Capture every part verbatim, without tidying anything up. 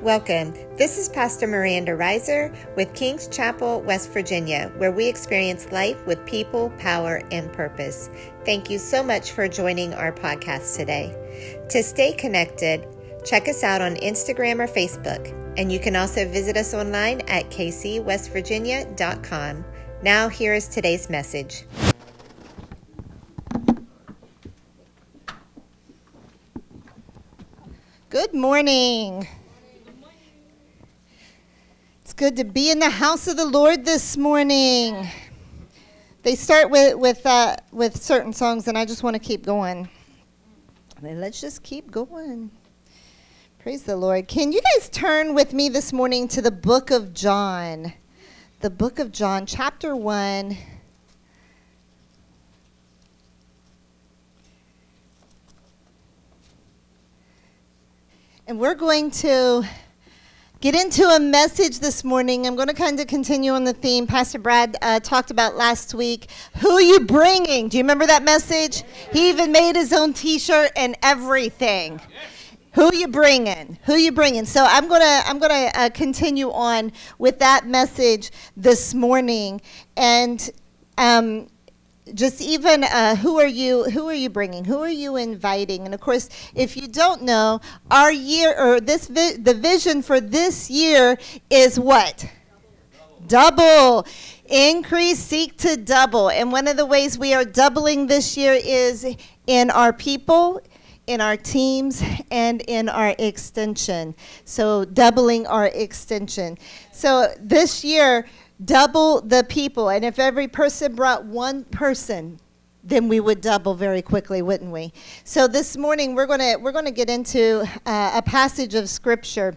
Welcome. This is Pastor Miranda Reiser with King's Chapel, West Virginia, where we experience life with people, power, and purpose. Thank you so much for joining our podcast today. To stay connected, check us out on Instagram or Facebook, and you can also visit us online at k c west virginia dot com. Now, here is today's message. Good morning. It's good to be in the house of the Lord this morning. They start with with uh, with certain songs, and I just want to keep going. Let's just keep going. Praise the Lord. Can you guys turn with me this morning to the book of John? The book of John, chapter one. And we're going to get into a message this morning. I'm going to kind of continue on the theme Pastor Brad uh, talked about last week. Who you bringing? Do you remember that message? He even made his own T-shirt and everything. Who you bringing? Who you bringing? So I'm gonna I'm gonna uh, continue on with that message this morning, and um, just even uh, who are you? Who are you bringing? Who are you inviting? And of course, if you don't know, our year or this vi- the vision for this year is what? Double. double. Increase, seek to double. And one of the ways we are doubling this year is in our people, in our teams, and in our extension. So doubling our extension. So this year, double the people. And if every person brought one person, then we would double very quickly, wouldn't we? So this morning we're gonna we're gonna get into uh, a passage of scripture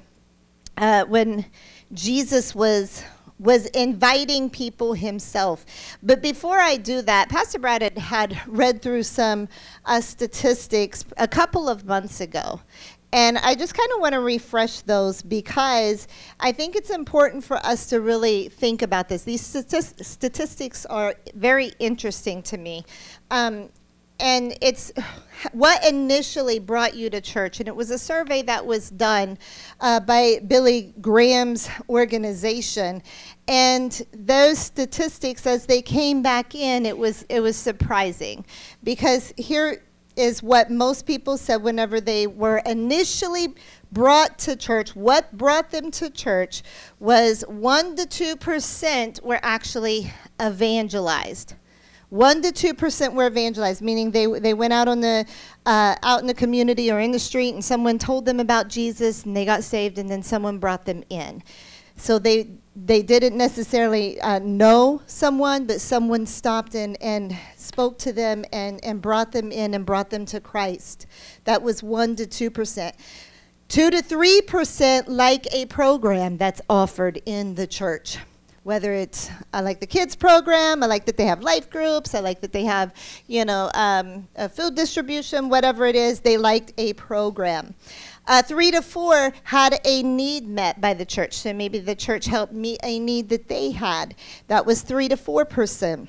uh, when Jesus was was inviting people himself. But before I do that, Pastor Brad had, had read through some uh, statistics a couple of months ago. And I just kind of want to refresh those because I think it's important for us to really think about this. These stati- statistics are very interesting to me. Um, and it's what initially brought you to church. And it was a survey that was done uh, by Billy Graham's organization. And those statistics, as they came back in, it was it was surprising. Because here is what most people said whenever they were initially brought to church. What brought them to church was one to two percent were actually evangelized. One to two percent were evangelized, meaning they they went out on the uh, out in the community or in the street, and someone told them about Jesus, and they got saved, and then someone brought them in. So they they didn't necessarily uh, know someone, but someone stopped and, and spoke to them and, and brought them in and brought them to Christ. That was one to two percent. Two to three percent like a program that's offered in the church. Whether it's, I like the kids program, I like that they have life groups, I like that they have, you know, um, a food distribution, whatever it is, they liked a program. Uh, three to four had a need met by the church. So maybe the church helped meet a need that they had. That was three to four percent.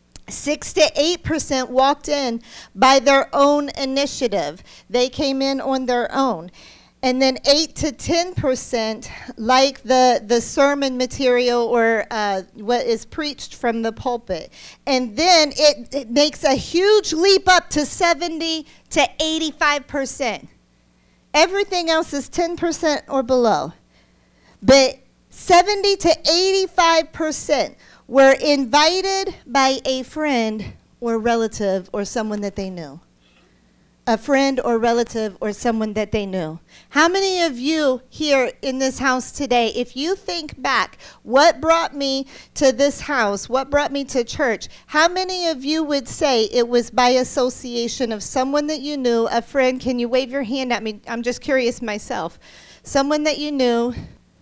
Six to eight percent walked in by their own initiative. They came in on their own. And then eight to ten percent like the, the sermon material or uh, what is preached from the pulpit. And then it, it makes a huge leap up to seventy to eighty-five percent. Everything else is ten percent or below. But seventy to eighty-five percent were invited by a friend or relative or someone that they knew. A friend or relative or someone that they knew. How many of you here in this house today, if you think back, what brought me to this house, what brought me to church, how many of you would say it was by association of someone that you knew, a friend? Can you wave your hand at me? I'm just curious myself. Someone that you knew,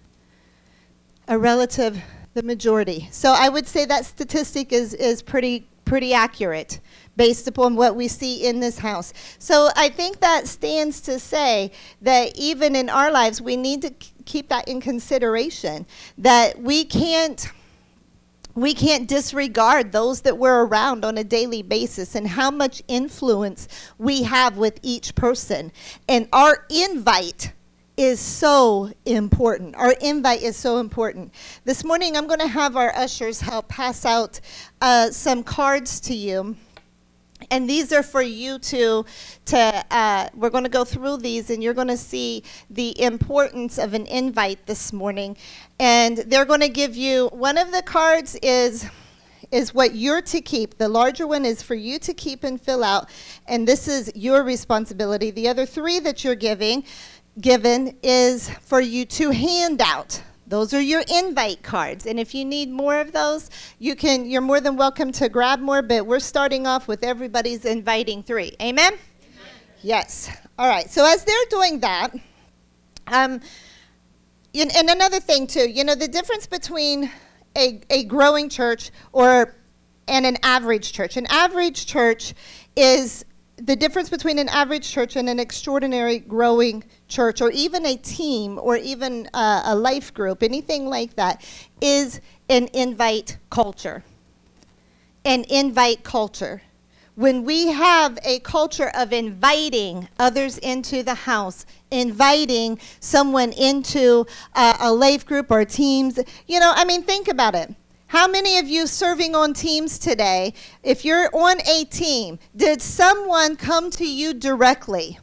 a relative, the majority. So I would say that statistic is, is pretty pretty accurate based upon what we see in this house. So I think that stands to say that even in our lives, we need to k- keep that in consideration, that we can't we can't disregard those that we're around on a daily basis and how much influence we have with each person. And our invite is so important. Our invite is so important. This morning, I'm going to have our ushers help pass out uh, some cards to you. And these are for you to, to uh, we're going to go through these, and you're going to see the importance of an invite this morning. And they're going to give you, one of the cards is, is what you're to keep. The larger one is for you to keep and fill out, and this is your responsibility. The other three that you're giving, given is for you to hand out. Those are your invite cards. And if you need more of those, you can, you're more than welcome to grab more, but we're starting off with everybody's inviting three. Amen? Amen. Yes. All right. So as they're doing that, um, and, and another thing too, you know, the difference between a, a growing church or and an average church. An average church is the difference between an average church and an extraordinary growing church, or even a team, or even uh, a life group, anything like that, is an invite culture. An invite culture. When we have a culture of inviting others into the house, inviting someone into uh, a life group or teams, you know, I mean, think about it. How many of you serving on teams today, if you're on a team, did someone come to you directly?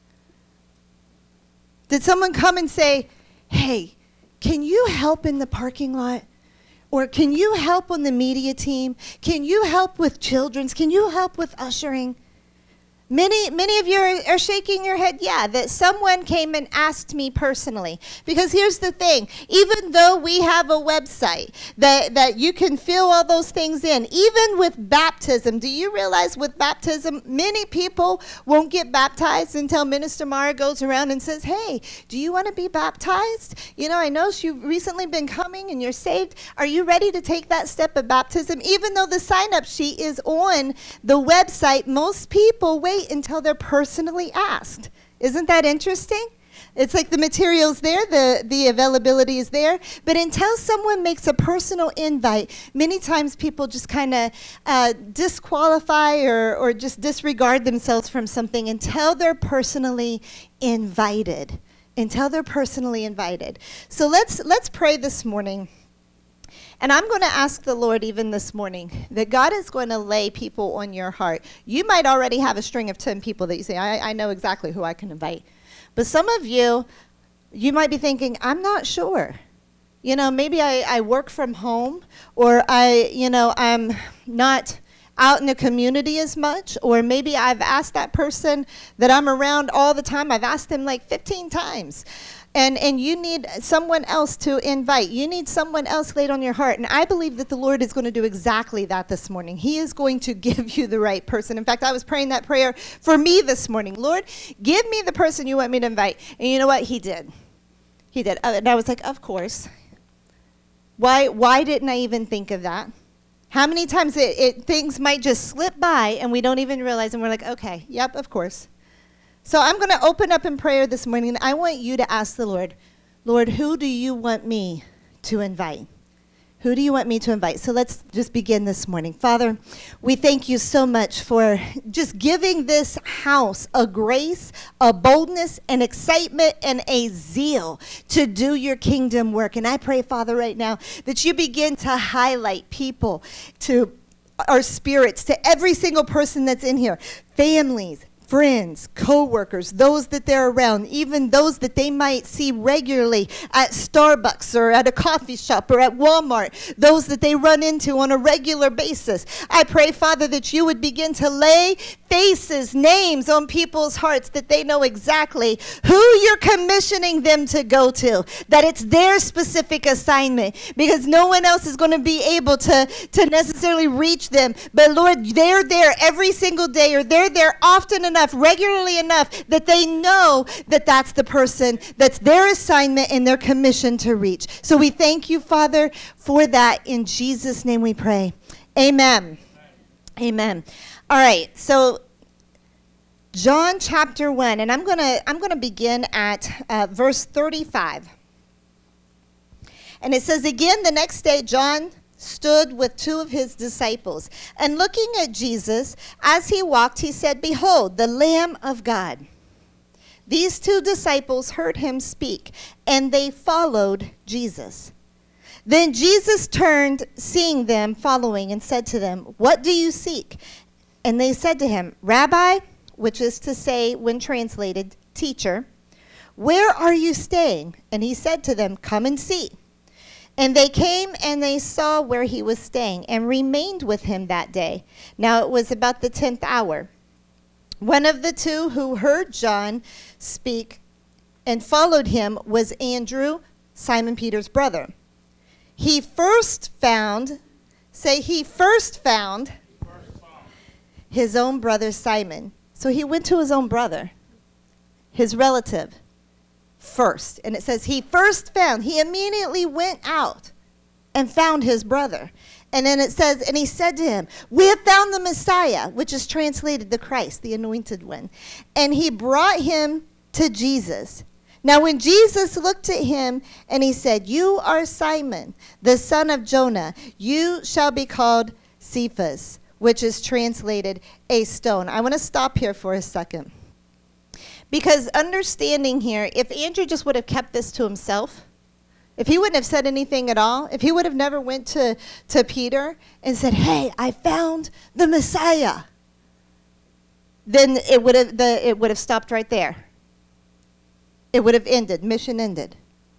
Did someone come and say, hey, can you help in the parking lot? Or can you help on the media team? Can you help with children's? Can you help with ushering? Many, many of you are, are shaking your head, yeah, that someone came and asked me personally. Because here's the thing, even though we have a website that, that you can fill all those things in, even with baptism, do you realize with baptism, many people won't get baptized until Minister Mara goes around and says, hey, do you want to be baptized? You know, I know you've recently been coming and you're saved. Are you ready to take that step of baptism? Even though the sign-up sheet is on the website, most people wait until they're personally asked. Isn't that interesting? It's like the material's there, the, the availability is there, but until someone makes a personal invite, many times people just kind of uh, disqualify or, or just disregard themselves from something until they're personally invited. Until they're personally invited. So let's let's pray this morning. And I'm going to ask the Lord even this morning that God is going to lay people on your heart. You might already have a string of ten people that you say, I, I know exactly who I can invite. But some of you, you might be thinking, I'm not sure. You know, maybe I, I work from home, or I, you know, I'm not out in the community as much, or maybe I've asked that person that I'm around all the time, I've asked them like fifteen times. And and you need someone else to invite. You need someone else laid on your heart. And I believe that the Lord is going to do exactly that this morning. He is going to give you the right person. In fact, I was praying that prayer for me this morning. Lord, give me the person you want me to invite. And you know what? He did. He did. And I was like, of course. Why why didn't I even think of that? How many times it, it things might just slip by and we don't even realize, and we're like, okay, yep, of course. So I'm going to open up in prayer this morning, and I want you to ask the Lord, Lord, who do you want me to invite? Who do you want me to invite? So let's just begin this morning. Father, we thank you so much for just giving this house a grace, a boldness, an excitement, and a zeal to do your kingdom work. And I pray, Father, right now that you begin to highlight people to our spirits, to every single person that's in here, families, friends, co-workers, those that they're around, even those that they might see regularly at Starbucks or at a coffee shop or at Walmart, those that they run into on a regular basis. I pray, Father, that you would begin to lay faces, names on people's hearts, that they know exactly who you're commissioning them to go to, that it's their specific assignment, because no one else is going to be able to, to necessarily reach them. But Lord, they're there every single day, or they're there often enough, regularly enough, that they know that that's the person, that's their assignment and their commission to reach. So we thank you, Father, for that. In Jesus' name we pray. Amen. Amen. All right, so John chapter one, and I'm gonna I'm gonna begin at uh, verse thirty-five. And it says, again, the next day, John stood with two of his disciples, and looking at Jesus as he walked, he said, behold, the Lamb of God, These two disciples heard him speak, and they followed Jesus. Then Jesus turned, seeing them following, and said to them, "What do you seek?" And they said to him, "Rabbi," which is to say, when translated, teacher, "where are you staying?" And he said to them, "Come and see." And they came and they saw where he was staying and remained with him that day. Now it was about the tenth hour. One of the two who heard John speak and followed him was Andrew, Simon Peter's brother. He first found, say he first found, his own brother Simon. So he went to his own brother, his relative, first. And it says he first found, he immediately went out and found his brother. And then it says, and he said to him, "We have found the Messiah," which is translated the Christ, the anointed one. And he brought him to Jesus. Now when Jesus looked at him and he said, "You are Simon, the son of Jonah. You shall be called Cephas," which is translated a stone. I want to stop here for a second. Because understanding here, if Andrew just would have kept this to himself, if he wouldn't have said anything at all, if he would have never went to, to Peter and said, "Hey, I found the Messiah," then it would have the it would have stopped right there. It would have ended, mission ended.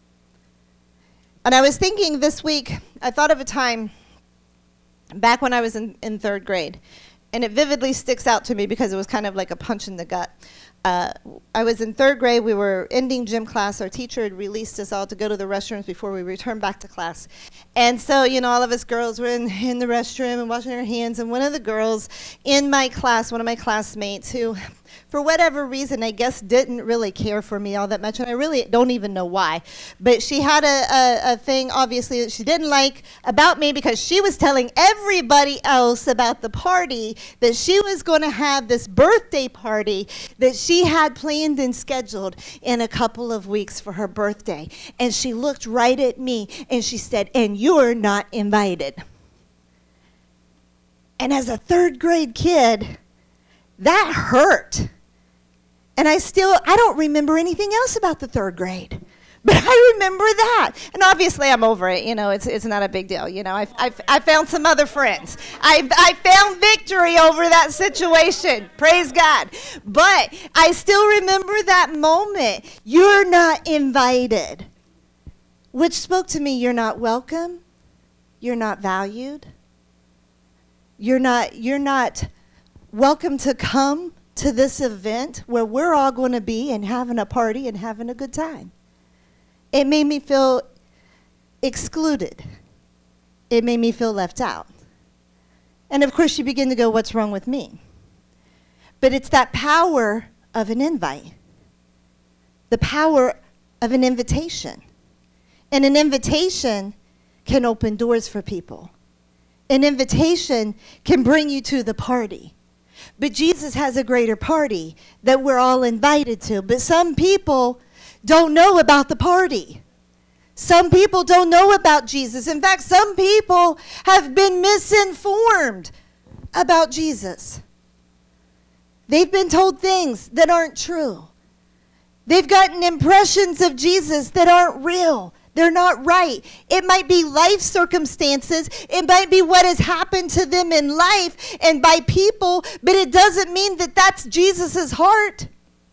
And I was thinking this week, I thought of a time back when I was in, in third grade, and it vividly sticks out to me because it was kind of like a punch in the gut. Uh, I was in third grade. We were ending gym class. Our teacher had released us all to go to the restrooms before we returned back to class. And so, you know, all of us girls were in, in the restroom and washing our hands. And one of the girls in my class, one of my classmates who, for whatever reason, I guess didn't really care for me all that much. And I really don't even know why. But she had a, a, a thing, obviously, that she didn't like about me because she was telling everybody else about the party that she was going to have, this birthday party that she She had planned and scheduled in a couple of weeks for her birthday. And she looked right at me and she said, "And you're not invited." And as a third grade kid, that hurt. And I still, I don't remember anything else about the third grade. But I remember that. And obviously I'm over it. You know, it's it's not a big deal. You know, I I I found some other friends. I I found victory over that situation. Praise God. But I still remember that moment. You're not invited. Which spoke to me, you're not welcome. You're not valued. You're not you're not welcome to come to this event where we're all going to be and having a party and having a good time. It made me feel excluded. It made me feel left out. And of course you begin to go, what's wrong with me? But it's that power of an invite. The power of an invitation. And an invitation can open doors for people. An invitation can bring you to the party. But Jesus has a greater party that we're all invited to. But some people don't know about the party. Some people don't know about Jesus. In fact, some people have been misinformed about Jesus. They've been told things that aren't true. They've gotten impressions of Jesus that aren't real. They're not right. It might be life circumstances. It might be what has happened to them in life and by people, but it doesn't mean that that's Jesus's heart.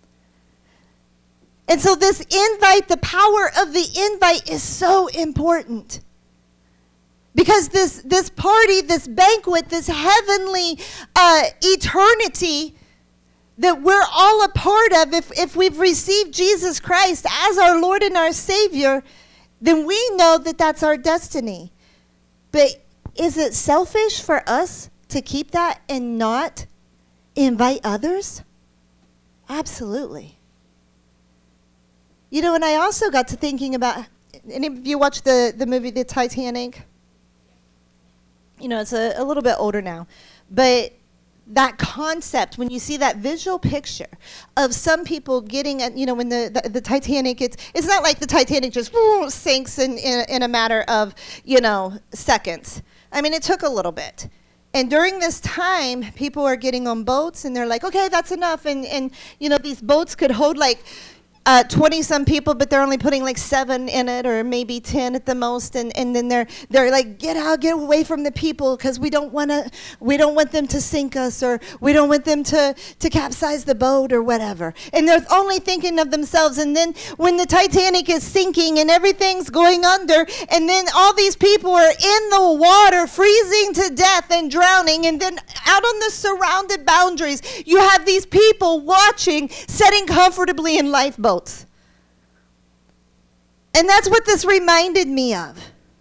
And so this invite, the power of the invite is so important. Because this, this party, this banquet, this heavenly uh, eternity that we're all a part of, if, if we've received Jesus Christ as our Lord and our Savior, then we know that that's our destiny. But is it selfish for us to keep that and not invite others? Absolutely. You know, and I also got to thinking about, any of you watched the, the movie The Titanic? You know, it's a, a little bit older now. But that concept, when you see that visual picture of some people getting, you know, when the, the, the Titanic, it's, it's not like the Titanic just whoo, sinks in, in, in a matter of, you know, seconds. I mean, it took a little bit. And during this time, people are getting on boats, and they're like, okay, that's enough. And, and you know, these boats could hold like uh, twenty-some people, but they're only putting like seven in it, or maybe ten at the most. And, and then they're they're like, get out, get away from the people, because we don't want to, we don't want them to sink us, or we don't want them to, to capsize the boat or whatever. And they're only thinking of themselves. And then when the Titanic is sinking and everything's going under, and then all these people are in the water, freezing to death and drowning, and then out on the surrounded boundaries, you have these people watching, sitting comfortably in lifeboats. And that's what this reminded me of.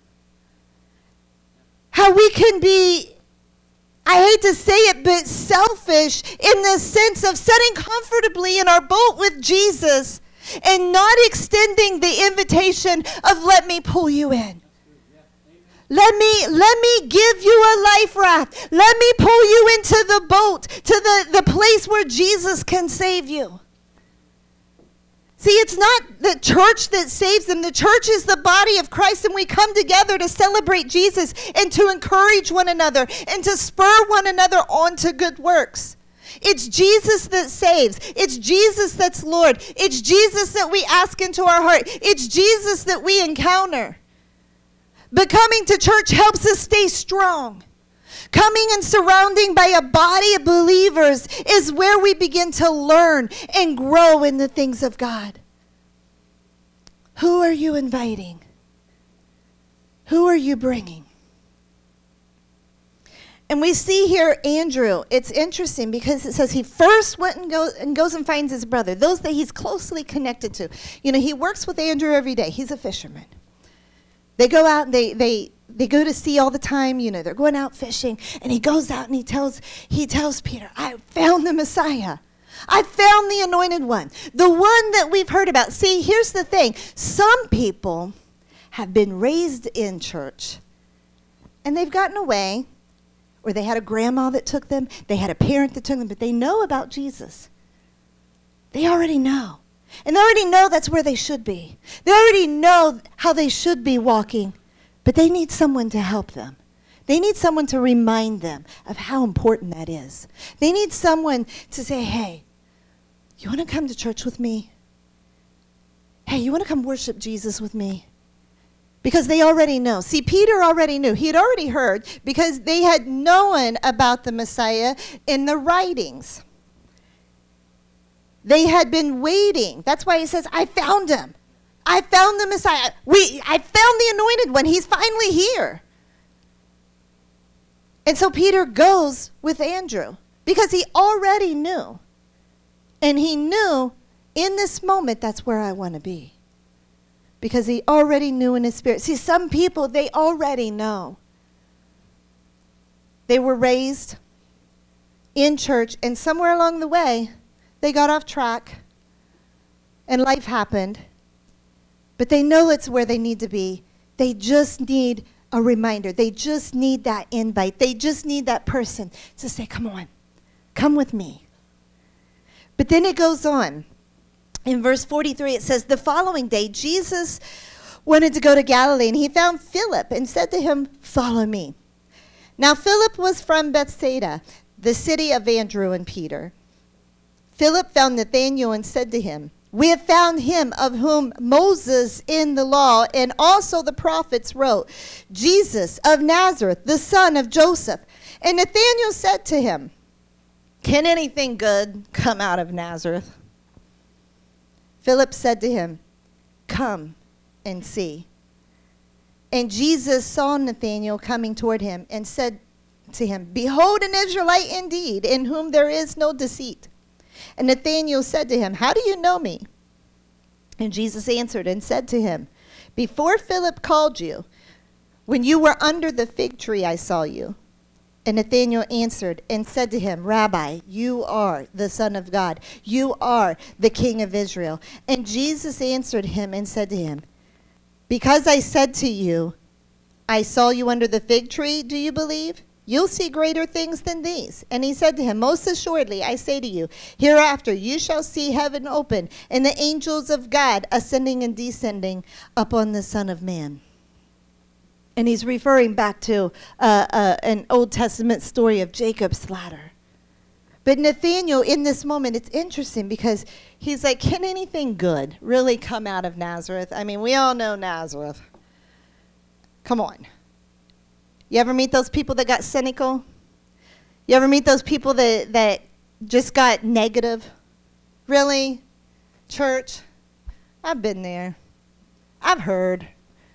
How we can be, I hate to say it, but selfish in the sense of sitting comfortably in our boat with Jesus and not extending the invitation of let me pull you in. Let me let me give you a life raft. Let me pull you into the boat, to the, the place where Jesus can save you. See, it's not the church that saves them. The church is the body of Christ, and we come together to celebrate Jesus and to encourage one another and to spur one another on to good works. It's Jesus that saves. It's Jesus that's Lord. It's Jesus that we ask into our heart. It's Jesus that we encounter. But coming to church helps us stay strong. Coming and surrounding by a body of believers is where we begin to learn and grow in the things of God. Who are you inviting? Who are you bringing? And we see here Andrew. It's interesting because it says he first went and goes and goes and finds his brother, those that he's closely connected to. You know, he works with Andrew every day. He's a fisherman. They go out and they they they go to sea all the time. You know, they're going out fishing, and he goes out and he tells he tells Peter, I found the Messiah. I found the anointed one, the one that we've heard about. See, here's the thing. Some people have been raised in church, and they've gotten away, or they had a grandma that took them, they had a parent that took them, but they know about Jesus. They already know. And they already know that's where they should be. They already know how they should be walking, but they need someone to help them. They need someone to remind them of how important that is. They need someone to say, hey, you want to come to church with me? Hey, you want to come worship Jesus with me? Because they already know. See, Peter already knew. He had already heard because they had known about the Messiah in the writings. They had been waiting. That's why he says, I found him. I found the Messiah. We, I found the anointed one. He's finally here. And so Peter goes with Andrew because he already knew. And he knew in this moment, that's where I want to be. Because he already knew in his spirit. See, some people, they already know. They were raised in church, and somewhere along the way, they got off track, and life happened. But they know it's where they need to be. They just need a reminder. They just need that invite. They just need that person to say, come on, come with me. But then it goes on. In verse forty-three, it says, the following day, Jesus wanted to go to Galilee, and he found Philip and said to him, follow me. Now, Philip was from Bethsaida, the city of Andrew and Peter. Philip found Nathanael and said to him, we have found him of whom Moses in the law and also the prophets wrote, Jesus of Nazareth, the son of Joseph. And Nathanael said to him, can anything good come out of Nazareth? Philip said to him, come and see. And Jesus saw Nathanael coming toward him and said to him, behold, an Israelite indeed, in whom there is no deceit. And Nathanael said to him, how do you know me? And Jesus answered and said to him, before Philip called you, when you were under the fig tree, I saw you. And Nathanael answered and said to him, Rabbi, you are the Son of God. You are the King of Israel. And Jesus answered him and said to him, because I said to you, I saw you under the fig tree, do you believe? You'll see greater things than these. And he said to him, most assuredly, I say to you, hereafter you shall see heaven open, and the angels of God ascending and descending upon the Son of Man. And he's referring back to uh, uh, an Old Testament story of Jacob's ladder. But Nathanael, in this moment, it's interesting because he's like, can anything good really come out of Nazareth? I mean, we all know Nazareth. Come on. You ever meet those people that got cynical? You ever meet those people that, that just got negative? Really? Church? I've been there. I've heard.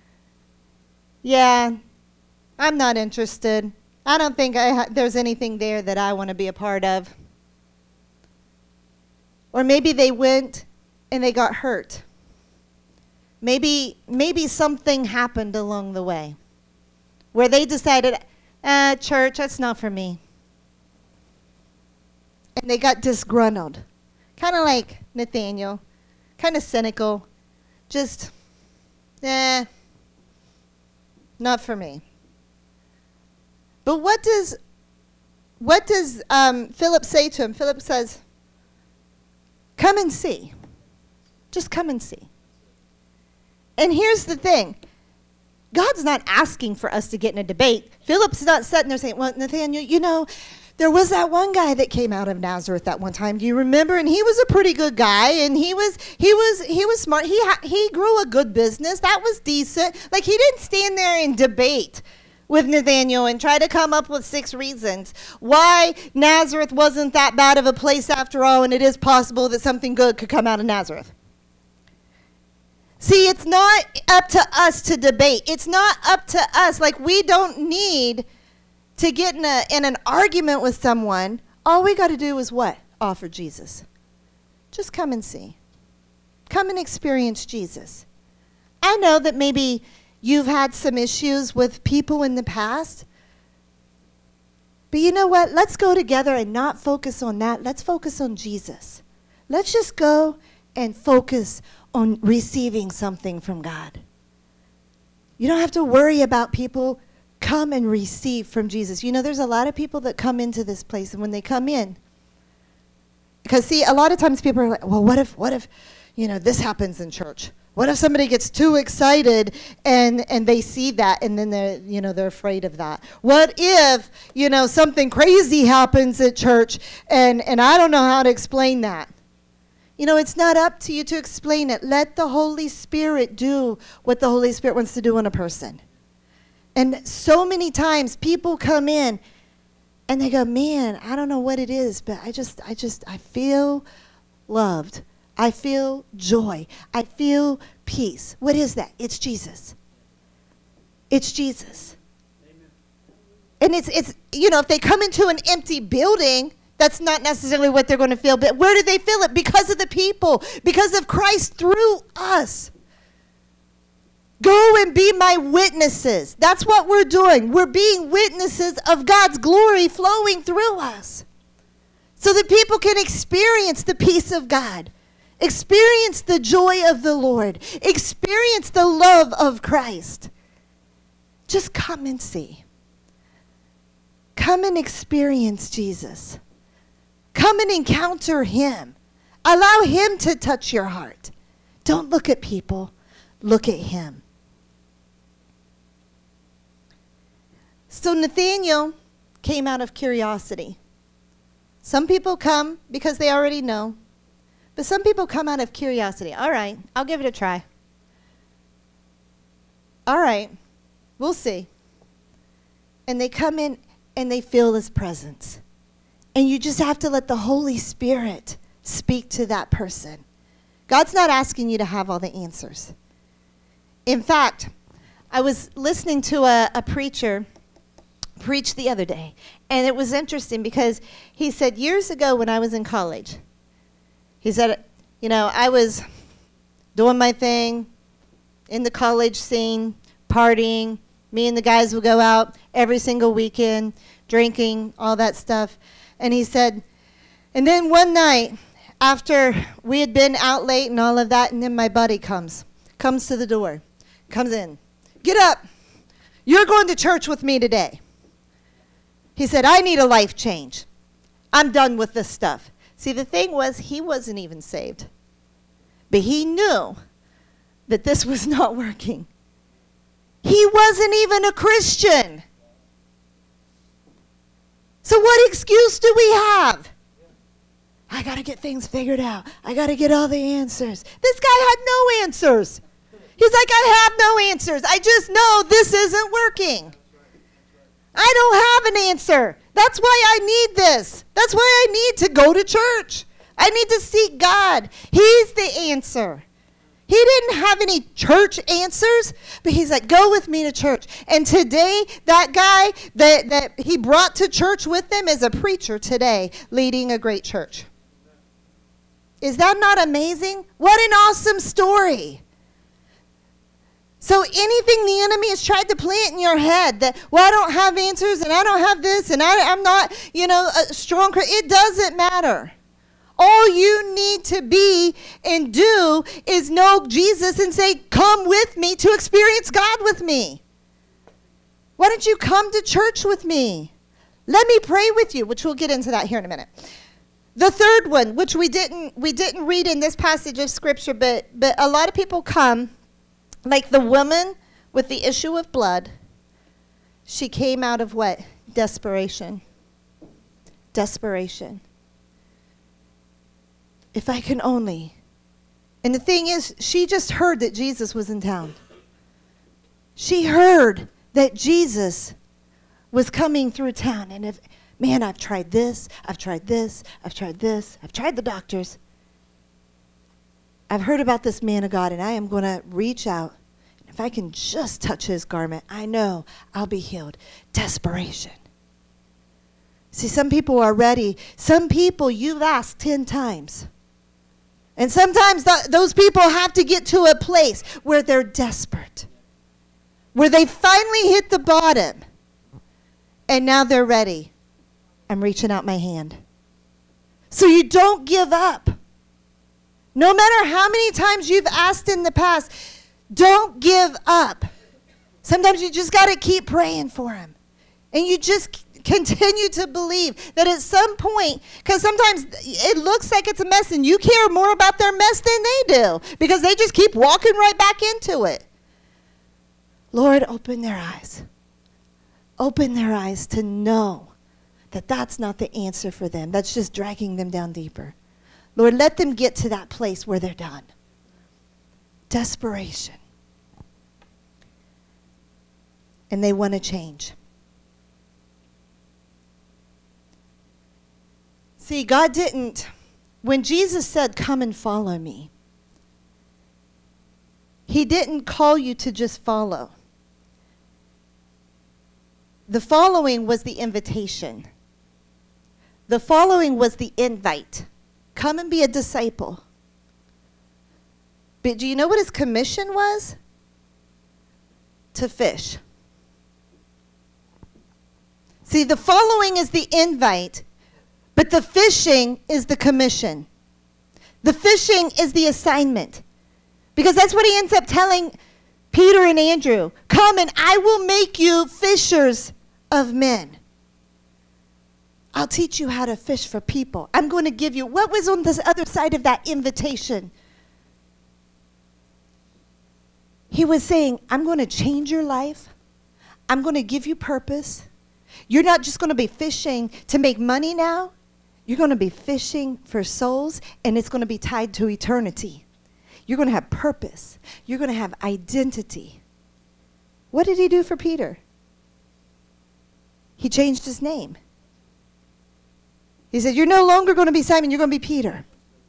Yeah, I'm not interested. I don't think I ha- there's anything there that I want to be a part of. Or maybe they went and they got hurt. Maybe, maybe something happened along the way where they decided, uh, church, that's not for me. And they got disgruntled. Kind of like Nathanael. Kind of cynical. Just, eh. Not for me. But what does what does um, Philip say to him? Philip says, come and see. Just come and see. And here's the thing. God's not asking for us to get in a debate. Philip's not sitting there saying, well, Nathanael, you know, there was that one guy that came out of Nazareth that one time. Do you remember? And he was a pretty good guy, and he was he was he was smart. He ha- he grew a good business. That was decent. Like, he didn't stand there and debate with Nathanael and try to come up with six reasons why Nazareth wasn't that bad of a place after all, and it is possible that something good could come out of Nazareth. See, it's not up to us to debate. It's not up to us. Like, we don't need to get in, a, in an argument with someone. All we got to do is what? Offer Jesus. Just come and see. Come and experience Jesus. I know that maybe you've had some issues with people in the past. But you know what? Let's go together and not focus on that. Let's focus on Jesus. Let's just go and focus on receiving something from God. You don't have to worry about people. Come and receive from Jesus. You know, there's a lot of people that come into this place, and when they come in, because see, a lot of times people are like, well, what if, what if, you know, this happens in church? What if somebody gets too excited and, and they see that, and then they're, you know, they're afraid of that? What if, you know, something crazy happens at church, and, and I don't know how to explain that? You know, it's not up to you to explain it. Let the Holy Spirit do what the Holy Spirit wants to do in a person. And so many times people come in and they go, man, I don't know what it is, but I just, I just, I feel loved. I feel joy. I feel peace. What is that? It's Jesus. It's Jesus. Amen. And it's, it's, you know, if they come into an empty building, that's not necessarily what they're going to feel. But where do they feel it? Because of the people. Because of Christ through us. Go and be my witnesses. That's what we're doing. We're being witnesses of God's glory flowing through us. So that people can experience the peace of God. Experience the joy of the Lord. Experience the love of Christ. Just come and see. Come and experience Jesus. Come and encounter him. Allow him to touch your heart. Don't look at people. Look at him. So Nathanael came out of curiosity. Some people come because they already know. But some people come out of curiosity. All right, I'll give it a try. All right, we'll see. And they come in and they feel his presence. And you just have to let the Holy Spirit speak to that person. God's not asking you to have all the answers. In fact, I was listening to a, a preacher preach the other day, and it was interesting because he said, years ago when I was in college, he said, you know, I was doing my thing in the college scene, partying. Me and the guys would go out every single weekend, drinking, all that stuff. And he said, and then one night, after we had been out late and all of that, and then my buddy comes, comes to the door, comes in. Get up. You're going to church with me today. He said, I need a life change. I'm done with this stuff. See, the thing was, he wasn't even saved. But he knew that this was not working. He wasn't even a Christian. So what excuse do we have? I got to get things figured out. I got to get all the answers. This guy had no answers. He's like, I have no answers. I just know this isn't working. I don't have an answer. That's why I need this. That's why I need to go to church. I need to seek God. He's the answer. He didn't have any church answers, but he's like, go with me to church. And today, that guy that, that he brought to church with him is a preacher today, leading a great church. Is that not amazing? What an awesome story. So anything the enemy has tried to plant in your head that, well, I don't have answers and I don't have this and I, I'm not, you know, a strong, it doesn't matter. All you need to be and do is know Jesus and say, come with me to experience God with me. Why don't you come to church with me? Let me pray with you, which we'll get into that here in a minute. The third one, which we didn't we didn't read in this passage of scripture, but but a lot of people come, like the woman with the issue of blood. She came out of what? Desperation. Desperation. If I can only. And the thing is, she just heard that Jesus was in town. She heard that Jesus was coming through town. And if, man, I've tried this, I've tried this, I've tried this, I've tried the doctors. I've heard about this man of God, and I am going to reach out. If I can just touch his garment, I know I'll be healed. Desperation. See, some people are ready. Some people you've asked ten times. And sometimes th- those people have to get to a place where they're desperate, where they finally hit the bottom, and now they're ready. I'm reaching out my hand. So you don't give up. No matter how many times you've asked in the past, don't give up. Sometimes you just got to keep praying for him. And you just continue to believe that at some point, because sometimes it looks like it's a mess and you care more about their mess than they do because they just keep walking right back into it. Lord, open their eyes. Open their eyes to know that that's not the answer for them. That's just dragging them down deeper. Lord, let them get to that place where they're done. Desperation. And they want to change. See, God didn't, when Jesus said, come and follow me, he didn't call you to just follow. The following was the invitation. The following was the invite. Come and be a disciple. But do you know what his commission was? To fish. See, the following is the invite. But the fishing is the commission. The fishing is the assignment. Because that's what he ends up telling Peter and Andrew. Come and I will make you fishers of men. I'll teach you how to fish for people. I'm going to give you, what was on the other side of that invitation? He was saying, I'm going to change your life. I'm going to give you purpose. You're not just going to be fishing to make money now. You're going to be fishing for souls, and it's going to be tied to eternity. You're going to have purpose. You're going to have identity. What did he do for Peter? He changed his name. He said, you're no longer going to be Simon, you're going to be Peter.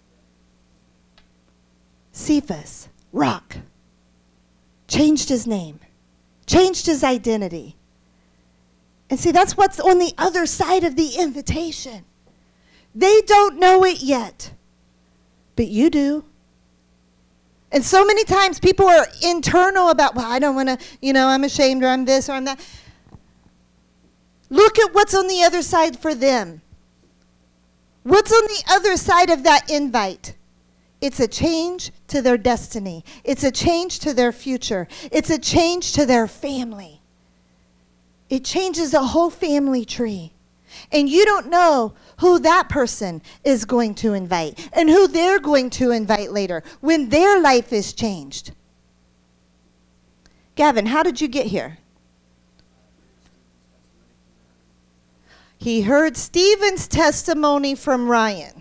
Cephas, rock. Changed his name. Changed his identity. And see, that's what's on the other side of the invitation. They don't know it yet, but you do. And so many times people are internal about, well, I don't want to, you know, I'm ashamed or I'm this or I'm that. Look at what's on the other side for them. What's on the other side of that invite? It's a change to their destiny. It's a change to their future. It's a change to their family. It changes a whole family tree. And you don't know who that person is going to invite and who they're going to invite later when their life is changed. Gavin, how did you get here? He heard Stephen's testimony from Ryan.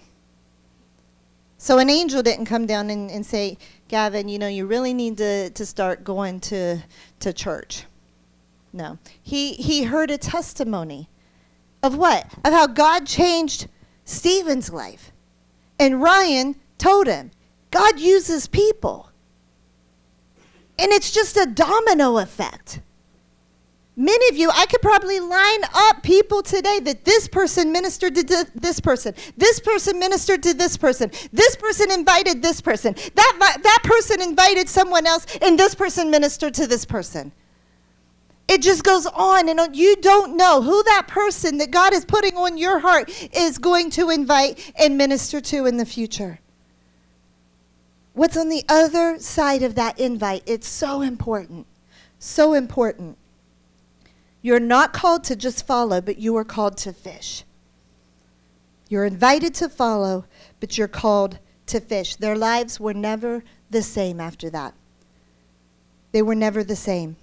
So an angel didn't come down and, and say, Gavin, you know, you really need to, to start going to, to church. No. He, he heard a testimony of what? Of how God changed Stephen's life. And Ryan told him, God uses people. And it's just a domino effect. Many of you, I could probably line up people today that this person ministered to this person. This person ministered to this person. This person invited this person. That, that person invited someone else, and this person ministered to this person. It just goes on and on. You don't know who that person that God is putting on your heart is going to invite and minister to in the future. What's on the other side of that invite? It's so important. So important. You're not called to just follow, but you are called to fish. You're invited to follow, but you're called to fish. Their lives were never the same after that. They were never the same.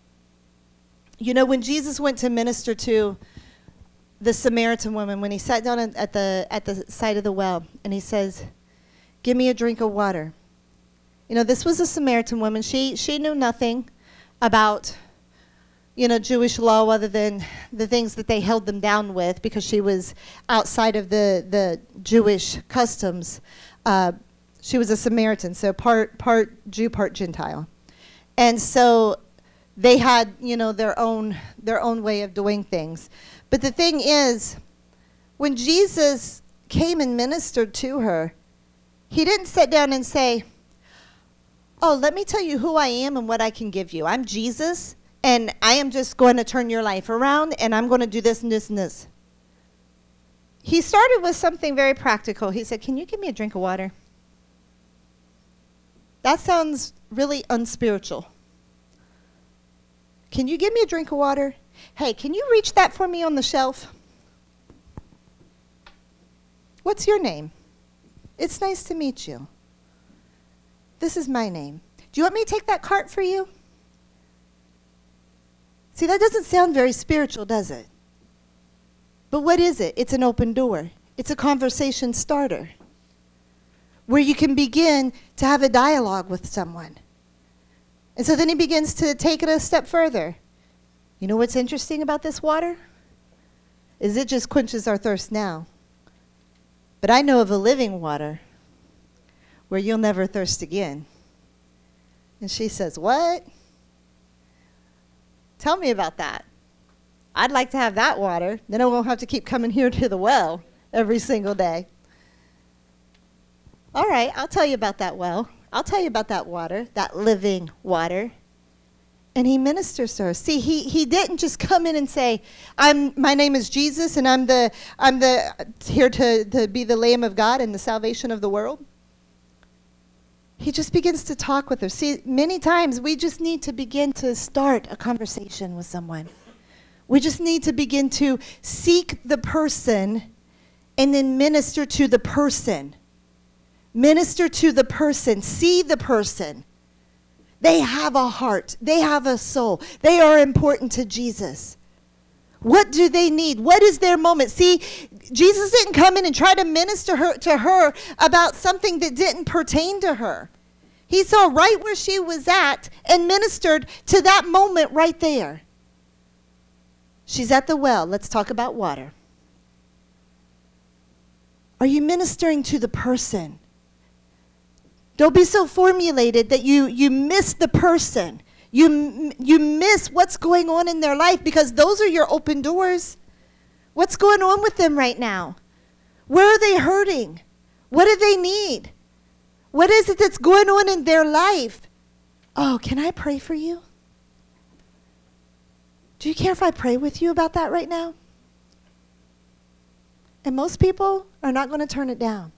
You know, when Jesus went to minister to the Samaritan woman, when he sat down at the at the side of the well, and he says, give me a drink of water. You know, this was a Samaritan woman. She she knew nothing about, you know, Jewish law other than the things that they held them down with, because she was outside of the, the Jewish customs. Uh, she was a Samaritan, so part part Jew, part Gentile. And so they had, you know, their own their own way of doing things. But the thing is, when Jesus came and ministered to her, he didn't sit down and say, oh, let me tell you who I am and what I can give you. I'm Jesus. And I am just going to turn your life around, and I'm going to do this and this and this. He started with something very practical. He said, can you give me a drink of water? That sounds really unspiritual. Can you give me a drink of water? Hey, can you reach that for me on the shelf? What's your name? It's nice to meet you. This is my name. Do you want me to take that cart for you? See, that doesn't sound very spiritual, does it? But what is it? It's an open door. It's a conversation starter where you can begin to have a dialogue with someone. And so then he begins to take it a step further. You know what's interesting about this water? Is it just quenches our thirst now. But I know of a living water where you'll never thirst again. And she says, what? Tell me about that. I'd like to have that water. Then I won't have to keep coming here to the well every single day. All right, I'll tell you about that well. I'll tell you about that water, that living water. And he ministers to her. See, he, he didn't just come in and say, "I'm my name is Jesus, and I'm the I'm the here to, to be the Lamb of God and the salvation of the world." He just begins to talk with her. See, many times we just need to begin to start a conversation with someone. We just need to begin to seek the person and then minister to the person. Minister to the person. See the person. They have a heart. They have a soul. They are important to Jesus. What do they need? What is their moment? See, Jesus didn't come in and try to minister her, to her about something that didn't pertain to her. He saw right where she was at and ministered to that moment right there. She's at the well. Let's talk about water. Are you ministering to the person? Don't be so formulated that you, you miss the person. You, you miss what's going on in their life, because those are your open doors. What's going on with them right now? Where are they hurting? What do they need? What is it that's going on in their life? Oh, can I pray for you? Do you care if I pray with you about that right now? And most people are not going to turn it down.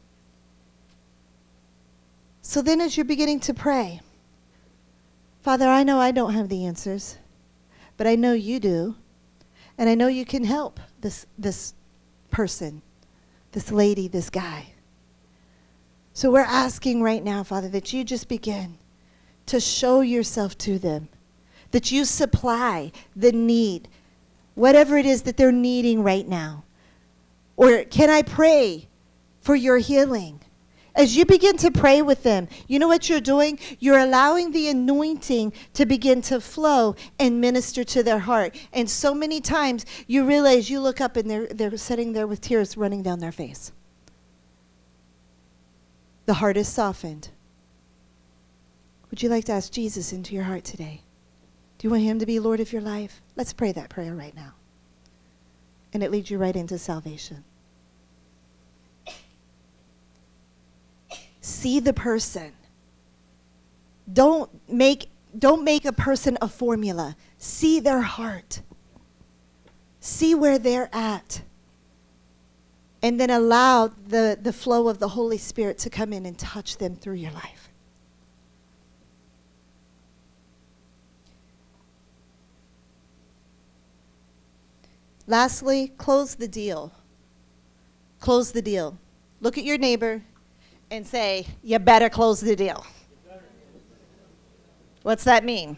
So then as you're beginning to pray, Father, I know I don't have the answers, but I know you do. And I know you can help this, this person, this lady, this guy. So we're asking right now, Father, that you just begin to show yourself to them, that you supply the need, whatever it is that they're needing right now. Or can I pray for your healing? As you begin to pray with them, you know what you're doing? You're allowing the anointing to begin to flow and minister to their heart. And so many times you realize you look up and they're, they're sitting there with tears running down their face. The heart is softened. Would you like to ask Jesus into your heart today? Do you want him to be Lord of your life? Let's pray that prayer right now. And it leads you right into salvation. See the person. Don't make, don't make a person a formula. See their heart. See where they're at. And then allow the, the flow of the Holy Spirit to come in and touch them through your life. Lastly, close the deal. Close the deal. Look at your neighbor and say, you better close the deal. What's that mean?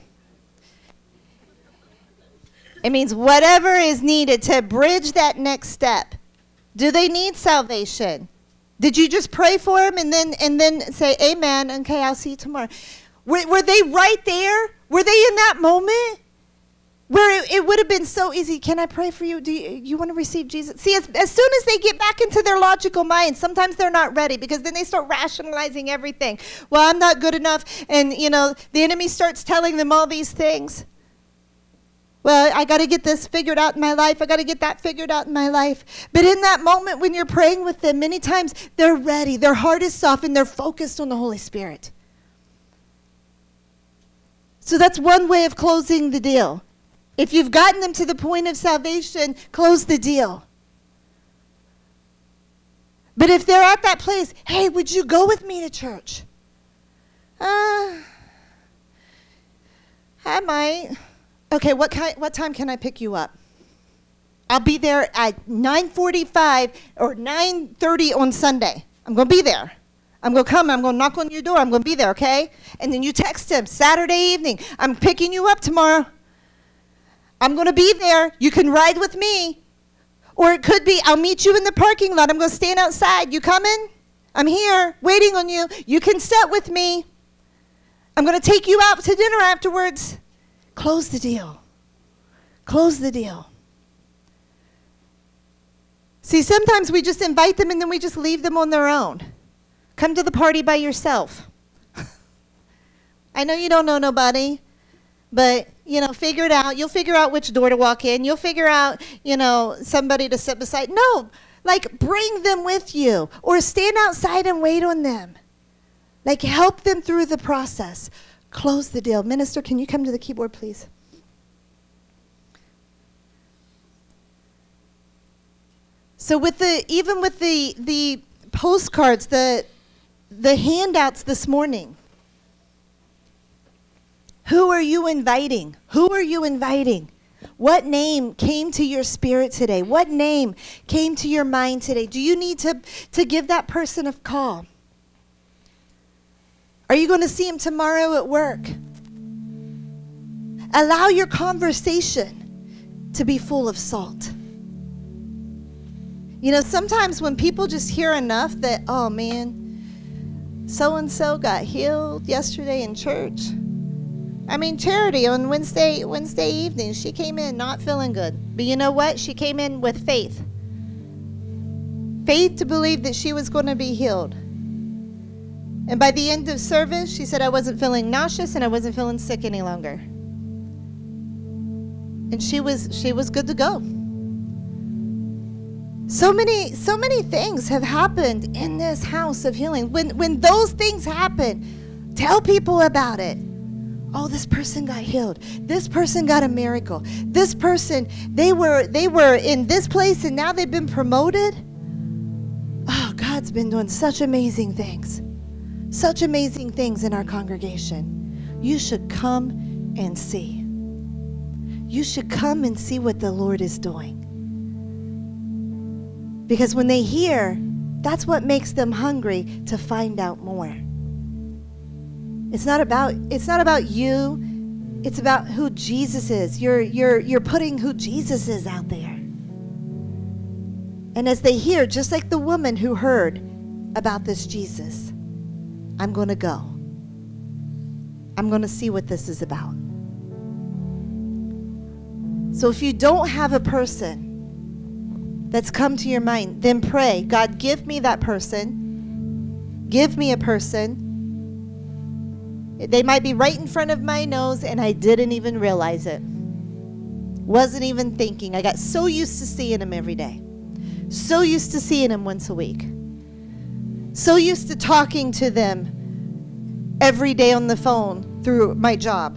It means whatever is needed to bridge that next step. Do they need salvation? Did you just pray for them and then and then say, amen, okay, I'll see you tomorrow? Were, were they right there? Were they in that moment? Where it, it would have been so easy. Can I pray for you? Do you, you want to receive Jesus? See, as, as soon as they get back into their logical mind, sometimes they're not ready because then they start rationalizing everything. Well, I'm not good enough. And, you know, the enemy starts telling them all these things. Well, I got to get this figured out in my life. I got to get that figured out in my life. But in that moment when you're praying with them, many times they're ready. Their heart is softened. They're focused on the Holy Spirit. So that's one way of closing the deal. If you've gotten them to the point of salvation, close the deal. But if they're at that place, hey, would you go with me to church? Uh, I might. Okay, what kind, what time can I pick you up? I'll be there at nine forty-five or nine thirty on Sunday. I'm going to be there. I'm going to come. I'm going to knock on your door. I'm going to be there, okay? And then you text him, Saturday evening, I'm picking you up tomorrow. I'm going to be there. You can ride with me. Or it could be, I'll meet you in the parking lot. I'm going to stand outside. You coming? I'm here waiting on you. You can sit with me. I'm going to take you out to dinner afterwards. Close the deal. Close the deal. See, sometimes we just invite them and then we just leave them on their own. Come to the party by yourself. I know you don't know nobody. But, you know, figure it out. You'll figure out which door to walk in. You'll figure out, you know, somebody to sit beside. No, like bring them with you or stand outside and wait on them. Like help them through the process. Close the deal. Minister, can you come to the keyboard, please? So with the, even with the, the postcards, the, the handouts this morning, who are you inviting? Who are you inviting? What name came to your spirit today? What name came to your mind today? Do you need to, to give that person a call? Are you going to see him tomorrow at work? Allow your conversation to be full of salt. You know, sometimes when people just hear enough that, oh man, so-and-so got healed yesterday in church. I mean, Charity on Wednesday Wednesday evening, she came in not feeling good. But you know what? She came in with faith. Faith to believe that she was going to be healed. And by the end of service, she said, I wasn't feeling nauseous and I wasn't feeling sick any longer. And she was she was good to go. So many, so many things have happened in this house of healing. When when those things happen, tell people about it. Oh, this person got healed. This person got a miracle. This person, they were they were in this place and now they've been promoted. Oh, God's been doing such amazing things. Such amazing things in our congregation. You should come and see. You should come and see what the Lord is doing. Because when they hear, that's what makes them hungry to find out more. It's not about it's not about you It's about who Jesus is. You're, you're, you're putting who Jesus is out there. And as they hear, just like the woman who heard about this Jesus, I'm going to go. I'm going to see what this is about. So if you don't have a person that's come to your mind, then pray, God, give me that person. Give me a person. They might be right in front of my nose and I didn't even realize it. Wasn't even thinking. I got so used to seeing them every day. So used to seeing them once a week. So used to talking to them every day on the phone through my job.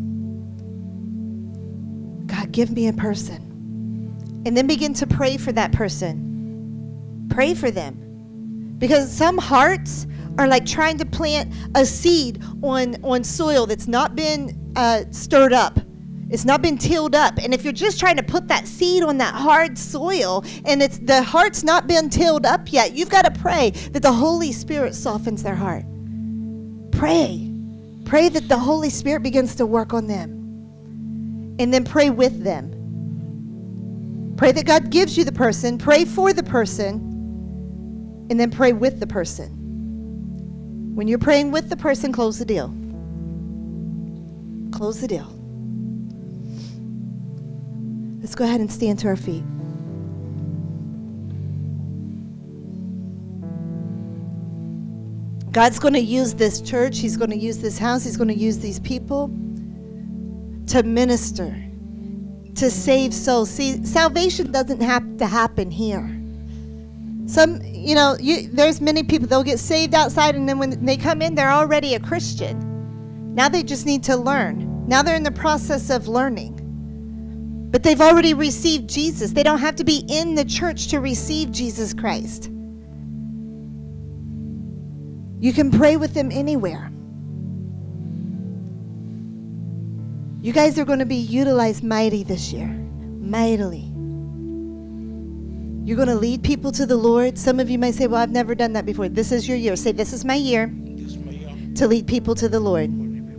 God, give me a person. And then begin to pray for that person. Pray for them. Because some hearts are like trying to plant a seed on, on soil that's not been uh, stirred up. It's not been tilled up. And if you're just trying to put that seed on that hard soil and it's the heart's not been tilled up yet, you've got to pray that the Holy Spirit softens their heart. Pray. Pray that the Holy Spirit begins to work on them. And then pray with them. Pray that God gives you the person. Pray for the person. And then pray with the person. When you're praying with the person, close the deal. Close the deal. Let's go ahead and stand to our feet. God's going to use this church. He's going to use this house. He's going to use these people to minister, to save souls. See, salvation doesn't have to happen here. Some, you know, you, there's many people, they'll get saved outside, and then when they come in, they're already a Christian. Now they just need to learn. Now they're in the process of learning. But they've already received Jesus. They don't have to be in the church to receive Jesus Christ. You can pray with them anywhere. You guys are going to be utilized mighty this year. Mightily. You're going to lead people to the Lord. Some of you might say, well, I've never done that before. This is your year. Say, this is my year, this is my year. To lead people to the Lord.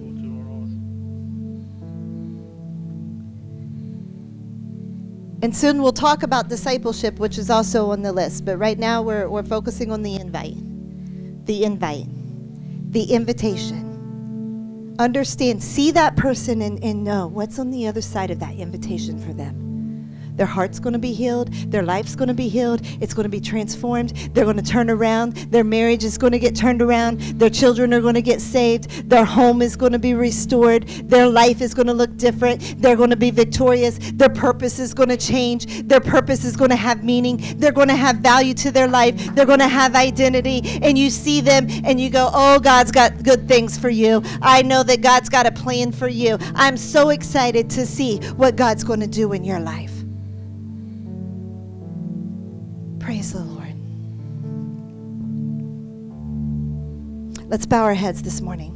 And soon we'll talk about discipleship, which is also on the list. But right now we're we're focusing on the invite. The invite. The invitation. Understand, see that person and, and know what's on the other side of that invitation for them. Their heart's going to be healed. Their life's going to be healed. It's going to be transformed. They're going to turn around. Their marriage is going to get turned around. Their children are going to get saved. Their home is going to be restored. Their life is going to look different. They're going to be victorious. Their purpose is going to change. Their purpose is going to have meaning. They're going to have value to their life. They're going to have identity. And you see them and you go, oh, God's got good things for you. I know that God's got a plan for you. I'm so excited to see what God's going to do in your life. Praise the Lord. Let's bow our heads this morning.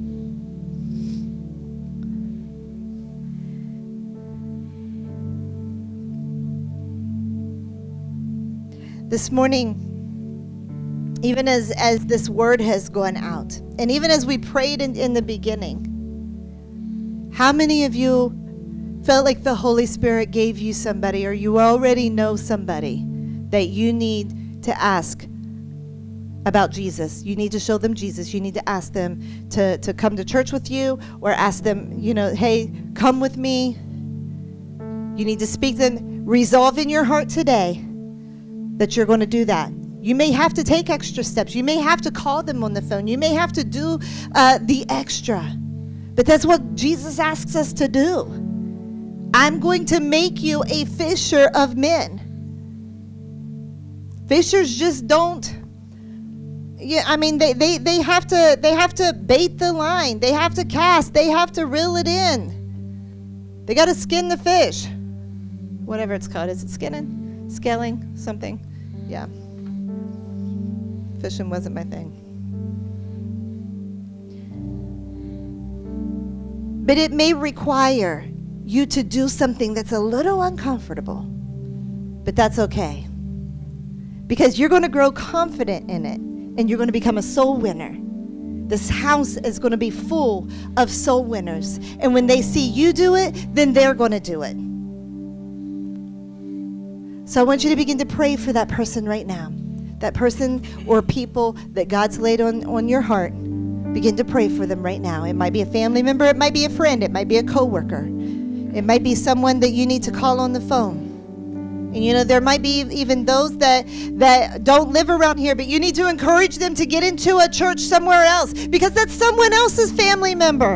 This morning, even as, as this word has gone out, and even as we prayed in, in the beginning, how many of you felt like the Holy Spirit gave you somebody, or you already know somebody that you need to ask about Jesus? You need to show them Jesus. You need to ask them to, to come to church with you, or ask them, you know, hey, come with me. You need to speak to them. Resolve in your heart today that you're going to do that. You may have to take extra steps. You may have to call them on the phone. You may have to do uh, the extra. But that's what Jesus asks us to do. I'm going to make you a fisher of men. Fishers just don't, yeah, I mean, they, they, they have to they have to bait the line. They have to cast. They have to reel it in. They got to skin the fish. Whatever it's called. Is it skinning? Scaling? Something. Yeah. Fishing wasn't my thing. But it may require you to do something that's a little uncomfortable. But that's okay. Because you're going to grow confident in it, and you're going to become a soul winner. this house is going to be full of soul winners. And when they see you do it, then they're going to do it. So I want you to begin to pray for that person right now. That person or people that God's laid on, on your heart. Begin to pray for them right now. It might be a family member. It might be a friend. It might be a coworker. It might be someone that you need to call on the phone. And you know, there might be even those that that don't live around here, but you need to encourage them to get into a church somewhere else, because that's someone else's family member.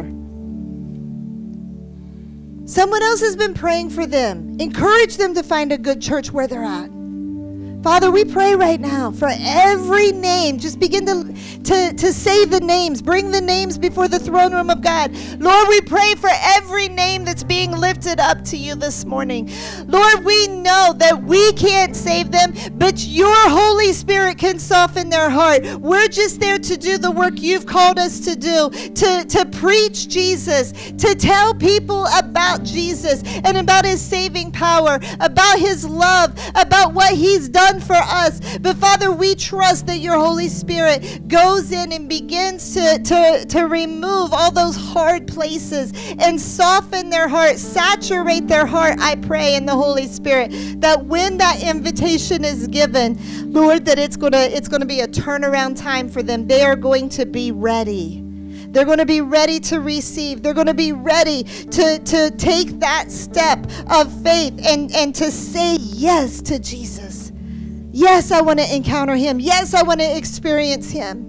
Someone else has been praying for them. Encourage them to find a good church where they're at. Father, we pray right now for every name. Just begin to, to, to say the names. Bring the names before the throne room of God. Lord, we pray for every name that's being lifted up to you this morning. Lord, we know that we can't save them, but your Holy Spirit can soften their heart. We're just there to do the work you've called us to do, to, to preach Jesus, to tell people about Jesus and about his saving power, about his love, about what he's done for us. But Father, we trust that your Holy Spirit goes in and begins to, to, to remove all those hard places and soften their heart, saturate their heart. I pray in the Holy Spirit that when that invitation is given, Lord, that it's gonna it's gonna be a turnaround time for them. They are going to be ready. They're going to be ready to receive. They're going to be ready to, to take that step of faith and, and to say yes to Jesus. Yes, I want to encounter him. Yes, I want to experience him.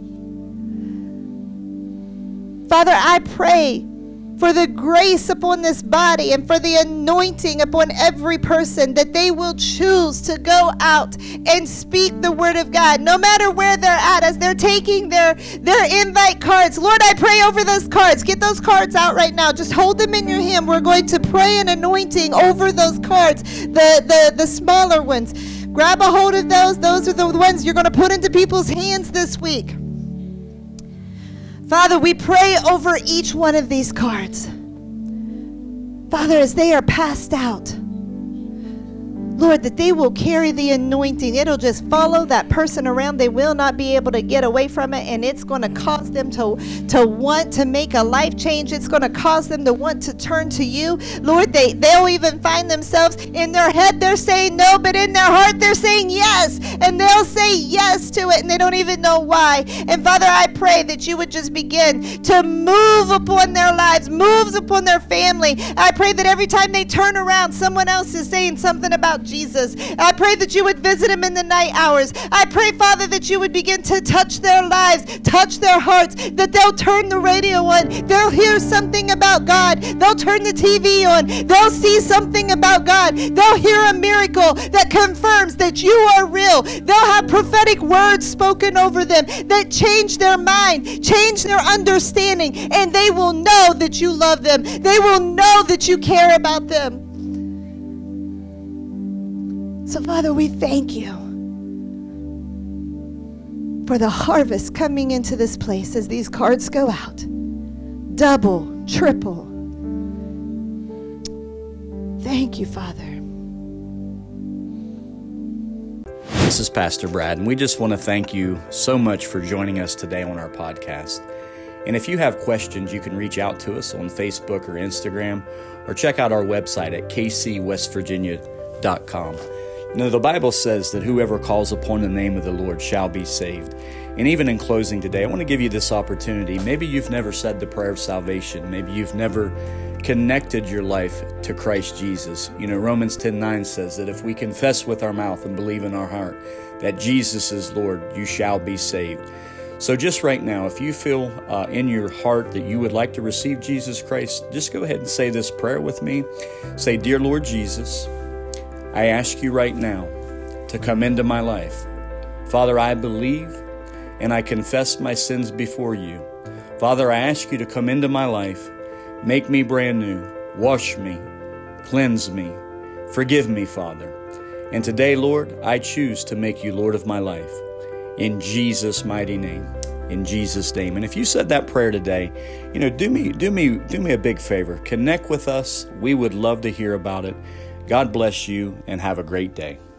Father, I pray for the grace upon this body and for the anointing upon every person, that they will choose to go out and speak the word of God, no matter where they're at, as they're taking their, their invite cards. Lord, I pray over those cards. Get those cards out right now. Just hold them in your hand. We're going to pray an anointing over those cards, the, the, the smaller ones. Grab a hold of those. Those are the ones you're going to put into people's hands this week. Father, we pray over each one of these cards. Father, as they are passed out, Lord, that they will carry the anointing. It'll just follow that person around. They will not be able to get away from it, and it's going to cause them to, to want to make a life change. It's going to cause them to want to turn to you. Lord, they, they'll even find themselves in their head, they're saying no, but in their heart, they're saying yes. And they'll say yes to it, and they don't even know why. And Father, I pray that you would just begin to move upon their lives, moves upon their family. I pray that every time they turn around, someone else is saying something about Jesus. I pray that you would visit them in the night hours. I pray, Father, that you would begin to touch their lives, touch their hearts, that they'll turn the radio on. They'll hear something about God. They'll turn the T V on. They'll see something about God. They'll hear a miracle that confirms that you are real. They'll have prophetic words spoken over them that change their mind, change their understanding, and they will know that you love them. They will know that you care about them. So, Father, we thank you for the harvest coming into this place as these cards go out. Double, triple. Thank you, Father. This is Pastor Brad, and we just want to thank you so much for joining us today on our podcast. And if you have questions, you can reach out to us on Facebook or Instagram, or check out our website at k c west virginia dot com. Now, the Bible says that whoever calls upon the name of the Lord shall be saved. And even in closing today, I want to give you this opportunity. Maybe you've never said the prayer of salvation. Maybe you've never connected your life to Christ Jesus. You know, Romans ten nine says that if we confess with our mouth and believe in our heart that Jesus is Lord, you shall be saved. So just right now, if you feel uh, in your heart that you would like to receive Jesus Christ, just go ahead and say this prayer with me. Say, Dear Lord Jesus, I ask you right now to come into my life. Father, I believe and I confess my sins before you. Father, I ask you to come into my life, make me brand new, wash me, cleanse me, forgive me, Father. And today, Lord, I choose to make you Lord of my life. In Jesus' mighty name. In Jesus' name. And if you said that prayer today, you know, do me, do me, do me a big favor. Connect with us. We would love to hear about it. God bless you and have a great day.